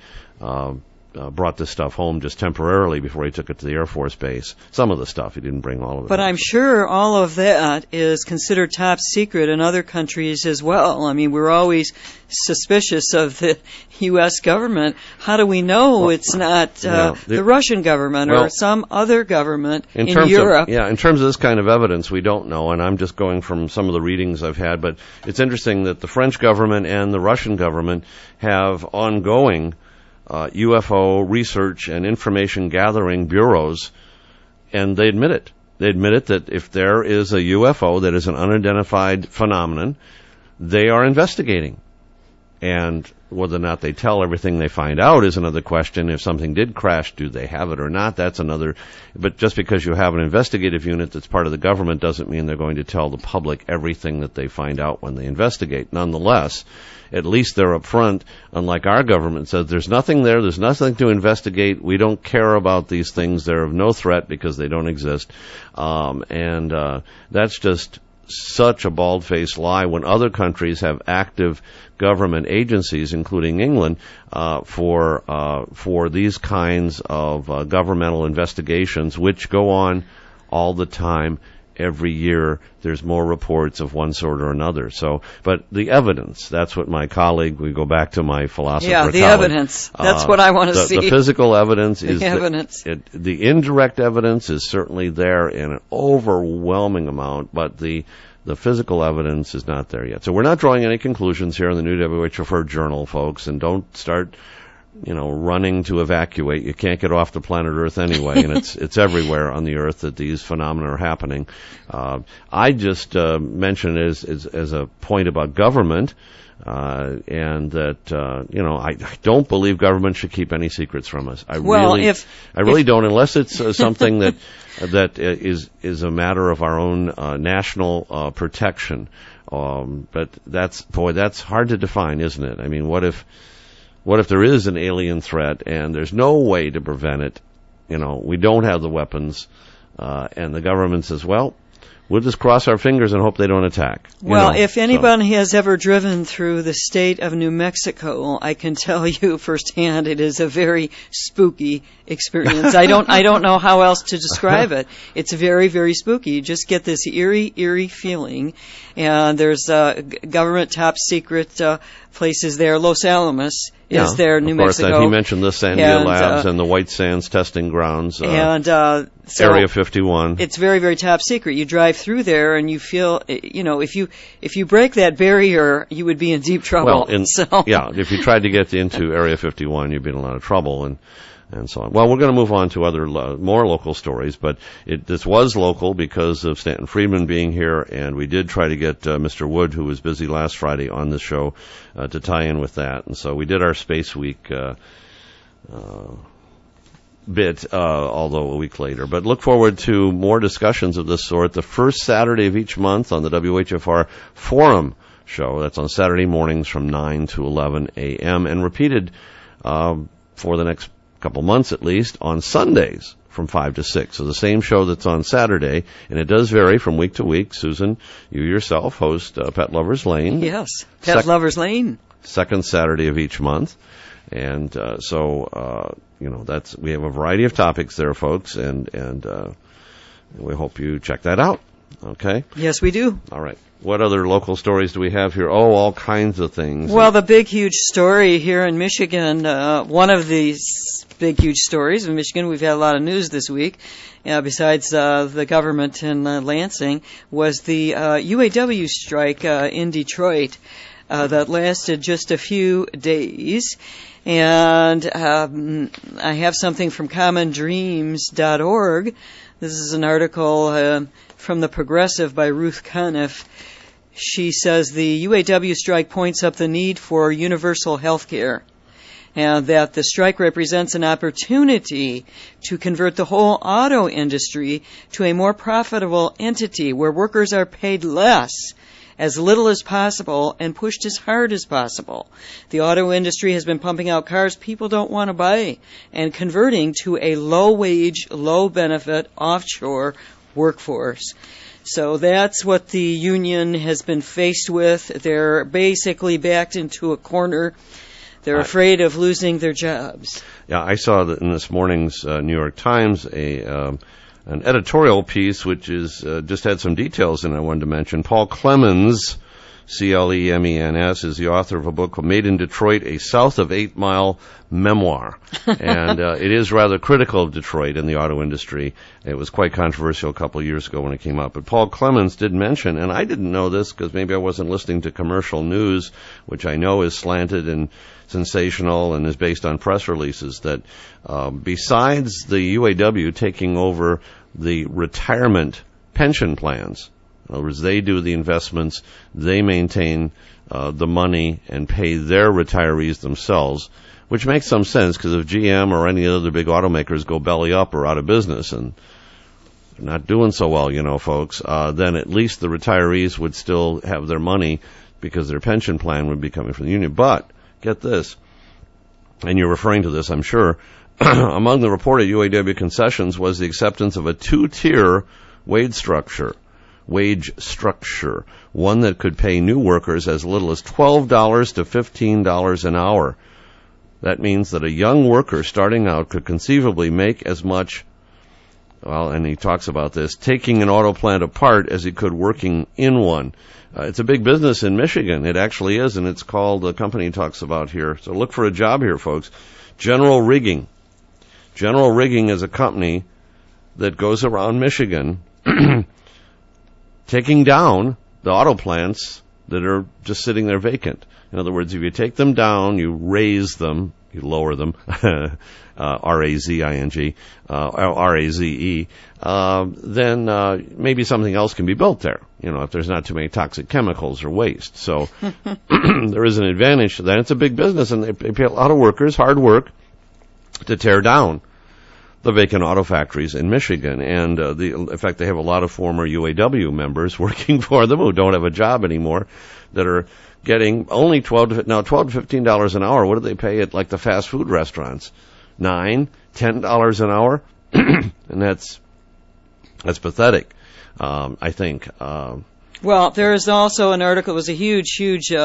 brought this stuff home just temporarily before he took it to the Air Force Base. Some of the stuff, he didn't bring all of it. But I'm sure all of that is considered top secret in other countries as well. I mean, we're always suspicious of the U.S. government. How do we know it's not the Russian government or some other government in Europe? In terms of this kind of evidence, we don't know, and I'm just going from some of the readings I've had. But it's interesting that the French government and the Russian government have ongoing UFO research and information gathering bureaus, and they admit it. They admit it that if there is a UFO that is an unidentified phenomenon, they are investigating. And whether or not they tell everything they find out is another question. If something did crash, do they have it or not? That's another. But just because you have an investigative unit that's part of the government doesn't mean they're going to tell the public everything that they find out when they investigate. Nonetheless, at least they're up front, unlike our government says, there's nothing there, there's nothing to investigate, we don't care about these things, they're of no threat because they don't exist. That's just such a bald-faced lie when other countries have active government agencies, including England, for these kinds of governmental investigations, which go on all the time. Every year there's more reports of one sort or another. But the evidence, that's what my colleague, we go back to my philosopher colleague. Yeah, the evidence. That's what I want to see. The physical evidence is evidence. The indirect evidence is certainly there in an overwhelming amount, but the physical evidence is not there yet. So we're not drawing any conclusions here in the new WHFR Journal, folks, and don't start running to evacuate. You can't get off the planet Earth anyway, and it's everywhere on the Earth that these phenomena are happening. I just mentioned it as a point about government, and that I don't believe government should keep any secrets from us. I really don't, unless it's something that is a matter of our own national protection. But that's hard to define, isn't it? I mean, what if there is an alien threat and there's no way to prevent it? We don't have the weapons, and the government says, well, we'll just cross our fingers and hope they don't attack. If anyone has ever driven through the state of New Mexico, I can tell you firsthand it is a very spooky experience. I don't know how else to describe it. It's very, very spooky. You just get this eerie feeling. And there's government top secret places there. Los Alamos is there, New Mexico. Of course, he mentioned the Sandia Labs and the White Sands testing grounds. So Area 51. It's very, very top secret. You drive through there and you feel, if you break that barrier, you would be in deep trouble. If you tried to get into Area 51, you'd be in a lot of trouble and so on. Well, we're going to move on to other more local stories, but this was local because of Stanton Friedman being here, and we did try to get Mr. Wood, who was busy last Friday on the show, to tie in with that. And so we did our Space Week bit, although a week later. But look forward to more discussions of this sort the first Saturday of each month on the WHFR Forum show. That's on Saturday mornings from 9 to 11 a.m. and repeated for the next couple months at least on Sundays from 5 to 6. So the same show that's on Saturday, and it does vary from week to week. Susan, you yourself host Pet Lovers Lane. Yes, Pet Lovers Lane. Second Saturday of each month. And we have a variety of topics there, folks, and we hope you check that out. Okay? Yes, we do. All right. What other local stories do we have here? Oh, all kinds of things. Well, the big, huge story here in Michigan, one of these big, huge stories in Michigan, we've had a lot of news this week, besides the government in Lansing, was the UAW strike in Detroit that lasted just a few days. And I have something from commondreams.org. This is an article from The Progressive by Ruth Conniff. She says the UAW strike points up the need for universal health care, and that the strike represents an opportunity to convert the whole auto industry to a more profitable entity where workers are paid less, as little as possible, and pushed as hard as possible. The auto industry has been pumping out cars people don't want to buy and converting to a low-wage, low-benefit, offshore workforce. So that's what the union has been faced with. They're basically backed into a corner. They're afraid of losing their jobs. Yeah, I saw that in this morning's New York Times an editorial piece which is just had some details in it I wanted to mention. Paul Clemens, Clemens, is the author of a book called Made in Detroit, a South of 8 Mile memoir. And it is rather critical of Detroit and the auto industry. It was quite controversial a couple of years ago when it came up. But Paul Clemens did mention, and I didn't know this because maybe I wasn't listening to commercial news, which I know is slanted and sensational and is based on press releases, that besides the UAW taking over the retirement pension plans, in other words, they do the investments, they maintain the money and pay their retirees themselves, which makes some sense because if GM or any other big automakers go belly up or out of business and they're not doing so well, folks, then at least the retirees would still have their money because their pension plan would be coming from the union. But get this, and you're referring to this, I'm sure, among the reported UAW concessions was the acceptance of a two-tier wage structure, one that could pay new workers as little as $12 to $15 an hour. That means that a young worker starting out could conceivably make as much, well, and he talks about this, taking an auto plant apart as he could working in one. It's a big business in Michigan. It actually is, and it's called, the company talks about here. So look for a job here, folks. General Rigging. General Rigging is a company that goes around Michigan taking down the auto plants that are just sitting there vacant. In other words, if you take them down, you raise them, you lower them, R-A-Z-I-N-G, R-A-Z-E, then maybe something else can be built there, if there's not too many toxic chemicals or waste. So there is an advantage to that. It's a big business, and they pay a lot of workers, hard work, to tear down the vacant auto factories in Michigan. And in fact, they have a lot of former UAW members working for them who don't have a job anymore that are getting only $12 to $15 an hour. What do they pay at like the fast food restaurants? $9, $10 an hour? And that's pathetic, I think. Well, there is also an article. It was a huge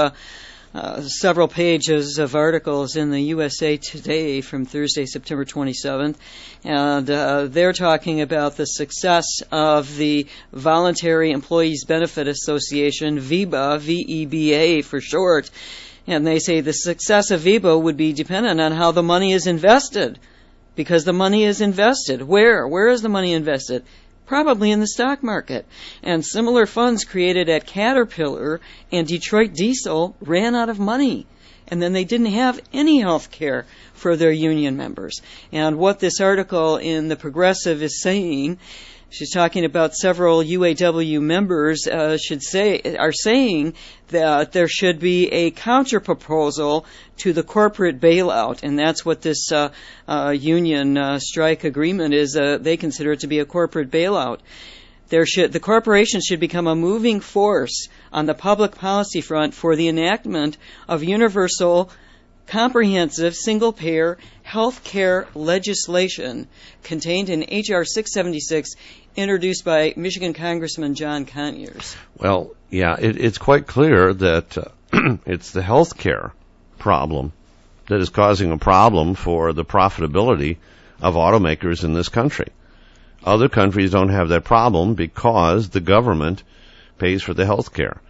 several pages of articles in the USA Today from Thursday, September 27th, and they're talking about the success of the Voluntary Employees Benefit Association, VEBA, V-E-B-A for short, and they say the success of VEBA would be dependent on how the money is invested, because the money is invested. Where is the money invested? Probably in the stock market. And similar funds created at Caterpillar and Detroit Diesel ran out of money. And then they didn't have any health care for their union members. And what this article in The Progressive is saying, she's talking about several UAW members are saying that there should be a counter-proposal to the corporate bailout, and that's what this union strike agreement is. They consider it to be a corporate bailout. The corporations should become a moving force on the public policy front for the enactment of universal, comprehensive, single-payer health care legislation contained in H.R. 676, introduced by Michigan Congressman John Conyers. Well, yeah, it's quite clear that it's the health care problem that is causing a problem for the profitability of automakers in this country. Other countries don't have that problem because the government pays for the health care.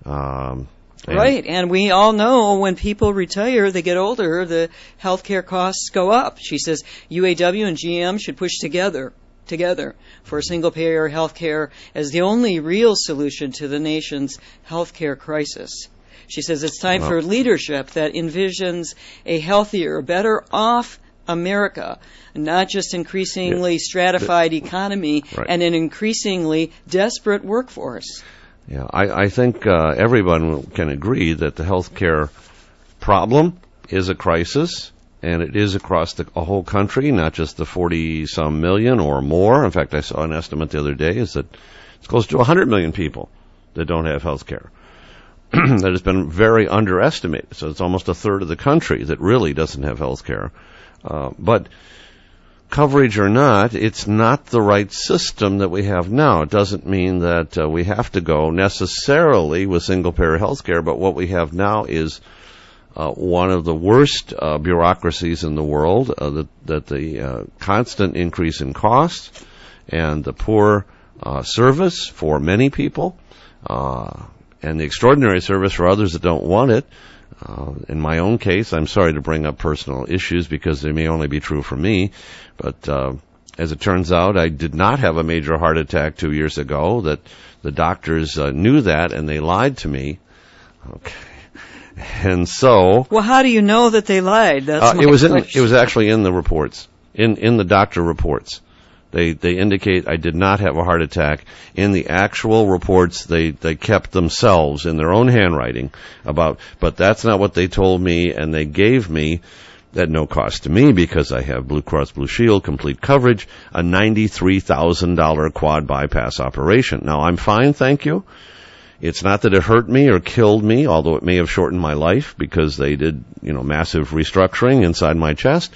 Right, and we all know when people retire, they get older, the health care costs go up. She says UAW and GM should push together for single-payer health care as the only real solution to the nation's health care crisis. She says it's time for leadership that envisions a healthier, better off America, not just increasingly stratified economy and an increasingly desperate workforce. Yeah, I think everyone can agree that the health care problem is a crisis, and it is across a whole country, not just the 40-some million or more. In fact, I saw an estimate the other day is that it's close to 100 million people that don't have health care. That has been very underestimated. So it's almost a third of the country that really doesn't have health care. But coverage or not, it's not the right system that we have now. It doesn't mean that we have to go necessarily with single-payer health care, but what we have now is one of the worst bureaucracies in the world, that the constant increase in costs and the poor service for many people, and the extraordinary service for others that don't want it. In my own case, I'm sorry to bring up personal issues because they may only be true for me, but as it turns out, I did not have a major heart attack 2 years ago. That the doctors knew that, and they lied to me. Okay. And so, well, how do you know that they lied? That's it was actually in the reports, in the doctor reports. They indicate I did not have a heart attack. In the actual reports, they kept themselves in their own handwriting but that's not what they told me, and they gave me, at no cost to me because I have Blue Cross Blue Shield complete coverage, a $93,000 quad bypass operation. Now, I'm fine, thank you. It's not that it hurt me or killed me, although it may have shortened my life because they did, massive restructuring inside my chest.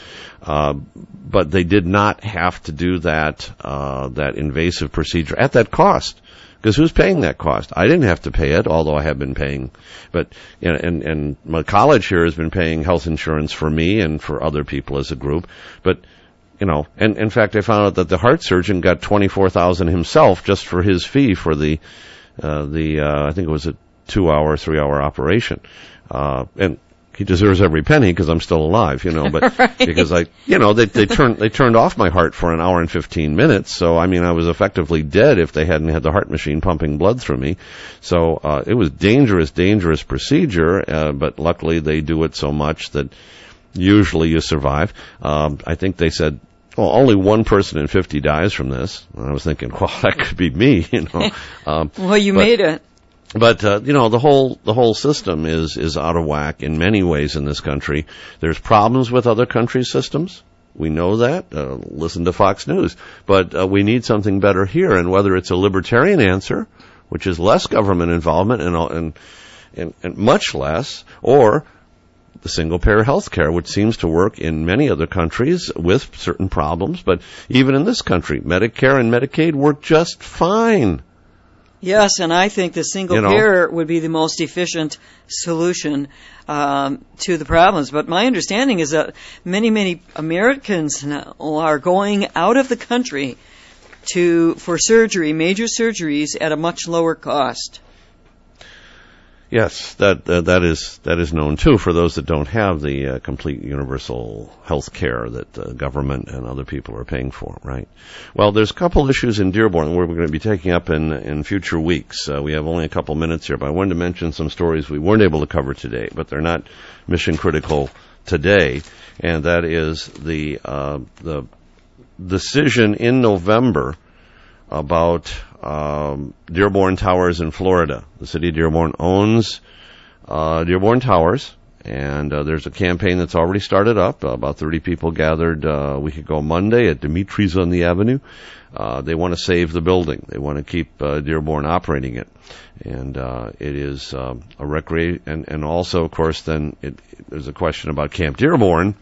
But they did not have to do that invasive procedure at that cost. Because who's paying that cost? I didn't have to pay it, although I have been paying. But, and my college here has been paying health insurance for me and for other people as a group. But, and in fact, I found out that the heart surgeon got $24,000 himself just for his fee for the I think it was a 2-hour, 3-hour operation. And he deserves every penny because I'm still alive, but right. Because they turned off my heart for 1 hour and 15 minutes. So, I was effectively dead if they hadn't had the heart machine pumping blood through me. So, it was dangerous procedure. But luckily they do it so much that Usually you survive. I think they said, well, only one person in 50 dies from this. And I was thinking, well, that could be me, you know. Well, you made it. But you know, the whole system is out of whack in many ways in this country. There's problems with other countries' systems. We know that. Listen to Fox News. But we need something better here. And whether it's a libertarian answer, which is less government involvement and much less, or the single-payer health care, which seems to work in many other countries with certain problems. But even in this country, Medicare and Medicaid work just fine. Yes, and I think the single-payer would be the most efficient solution to the problems. But my understanding is that many Americans now are going out of the country for surgery, major surgeries, at a much lower cost. Yes, that is known too for those that don't have the complete universal health care that the government and other people are paying for, right? Well, there's a couple issues in Dearborn we're going to be taking up in future weeks. We have only a couple minutes here, but I wanted to mention some stories we weren't able to cover today, but they're not mission critical today, and that is the decision in November about Dearborn Towers in Florida. The city of Dearborn owns Dearborn Towers, and there's a campaign that's already started up. About 30 people gathered a week ago Monday at Dimitri's on the Avenue. They want to save the building. They want to keep Dearborn operating it. And it is a recreation, and also, of course, then there's a question about Camp Dearborn.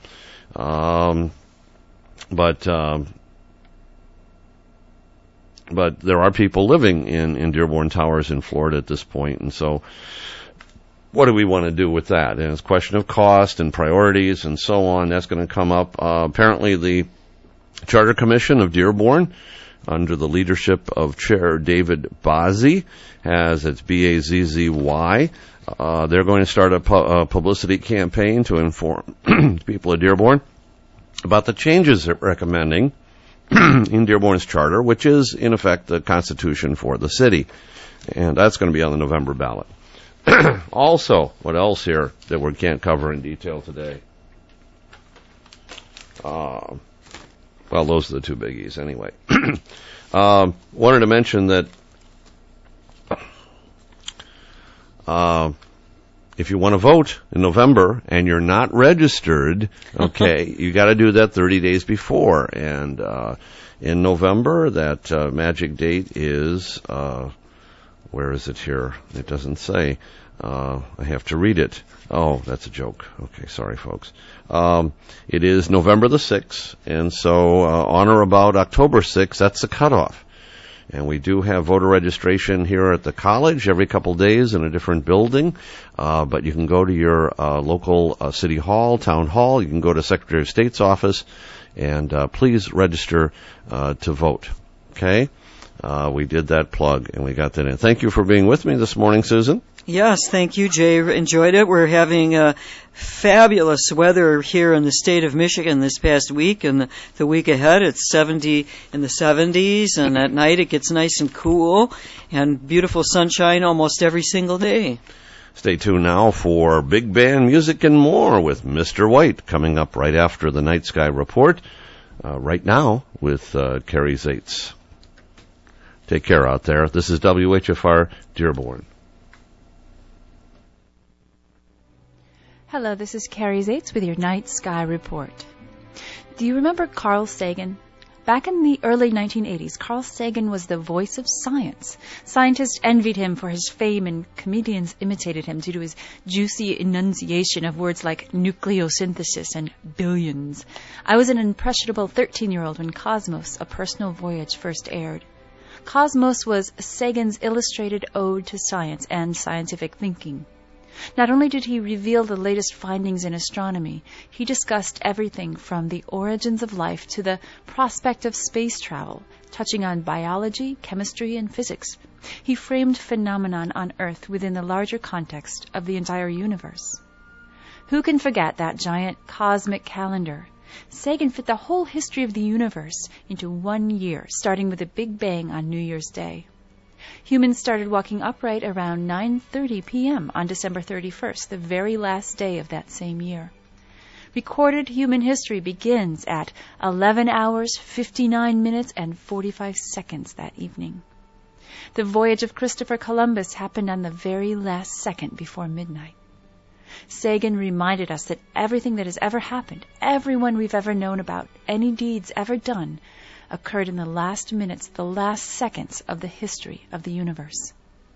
But there are people living in Dearborn Towers in Florida at this point, and so what do we want to do with that? And it's a question of cost and priorities and so on. That's going to come up. Apparently the Charter Commission of Dearborn, under the leadership of Chair David Bazzi, has its BAZZY. They're going to start a publicity campaign to inform people of Dearborn about the changes they're recommending in Dearborn's charter, which is, in effect, the constitution for the city. And that's going to be on the November ballot. Also, what else here that we can't cover in detail today? Well, those are the two biggies anyway. Wanted to mention that if you want to vote in November and you're not registered, okay, you got to do that 30 days before. And in November, that magic date is, where is it here? It doesn't say. I have to read it. Oh, that's a joke. Okay, sorry, folks. It is November the 6th, and so on or about October 6th, that's the cutoff. And we do have voter registration here at the college every couple days in a different building. But you can go to your local city hall, town hall. You can go to Secretary of State's office, and please register to vote. Okay? We did that plug, and we got that in. Thank you for being with me this morning, Susan. Yes, thank you, Jay. Enjoyed it. We're having fabulous weather here in the state of Michigan this past week, and the week ahead it's 70 in the 70s, and at night it gets nice and cool, and beautiful sunshine almost every single day. Stay tuned now for big band music and more with Mr. White coming up right after the Night Sky Report, right now with Carrie Zaitz. Take care out there. This is WHFR Dearborn. Hello, this is Carrie Zaitz with your Night Sky Report. Do you remember Carl Sagan? Back in the early 1980s, Carl Sagan was the voice of science. Scientists envied him for his fame, and comedians imitated him due to his juicy enunciation of words like nucleosynthesis and billions. I was an impressionable 13-year-old when Cosmos, A Personal Voyage, first aired. Cosmos was Sagan's illustrated ode to science and scientific thinking. Not only did he reveal the latest findings in astronomy, he discussed everything from the origins of life to the prospect of space travel, touching on biology, chemistry, and physics. He framed phenomenon on Earth within the larger context of the entire universe. Who can forget that giant cosmic calendar? Sagan fit the whole history of the universe into 1 year, starting with a Big Bang on New Year's Day. Humans started walking upright around 9:30 p.m. on December 31st, the very last day of that same year. Recorded human history begins at 11 hours, 59 minutes, and 45 seconds that evening. The voyage of Christopher Columbus happened on the very last second before midnight. Sagan reminded us that everything that has ever happened, everyone we've ever known about, any deeds ever done, occurred in the last minutes, the last seconds of the history of the universe.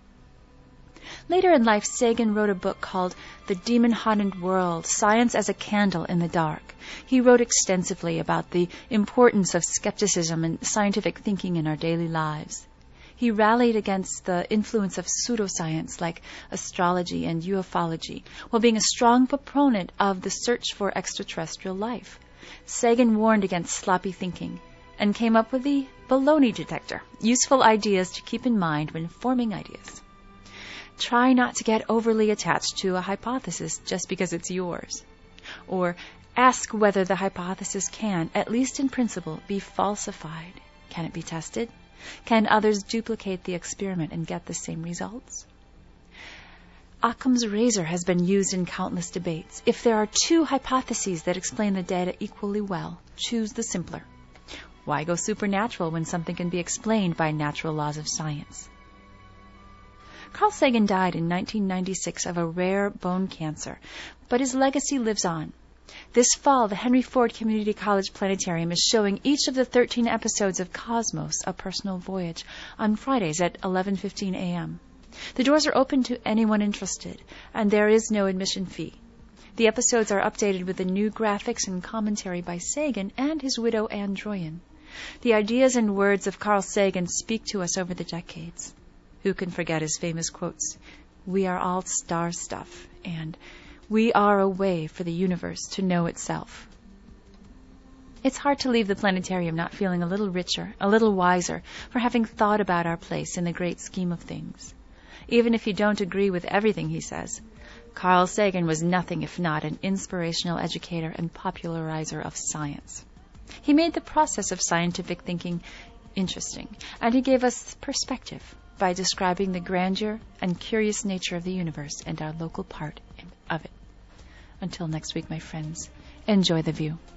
Later in life, Sagan wrote a book called The Demon-Haunted World, Science as a Candle in the Dark. He wrote extensively about the importance of skepticism and scientific thinking in our daily lives. He rallied against the influence of pseudoscience like astrology and ufology, while being a strong proponent of the search for extraterrestrial life. Sagan warned against sloppy thinking and came up with the baloney detector, useful ideas to keep in mind when forming ideas. Try not to get overly attached to a hypothesis just because it's yours. Or ask whether the hypothesis can, at least in principle, be falsified. Can it be tested? Can others duplicate the experiment and get the same results? Occam's razor has been used in countless debates. If there are two hypotheses that explain the data equally well, choose the simpler. Why go supernatural when something can be explained by natural laws of science? Carl Sagan died in 1996 of a rare bone cancer, but his legacy lives on. This fall, the Henry Ford Community College Planetarium is showing each of the 13 episodes of Cosmos, A Personal Voyage, on Fridays at 11:15 a.m. The doors are open to anyone interested, and there is no admission fee. The episodes are updated with the new graphics and commentary by Sagan and his widow, Anne Droyan. The ideas and words of Carl Sagan speak to us over the decades. Who can forget his famous quotes, "We are all star stuff," and "We are a way for the universe to know itself." It's hard to leave the planetarium not feeling a little richer, a little wiser, for having thought about our place in the great scheme of things. Even if you don't agree with everything he says, Carl Sagan was nothing if not an inspirational educator and popularizer of science. He made the process of scientific thinking interesting, and he gave us perspective by describing the grandeur and curious nature of the universe and our local part of it. Until next week, my friends, enjoy the view.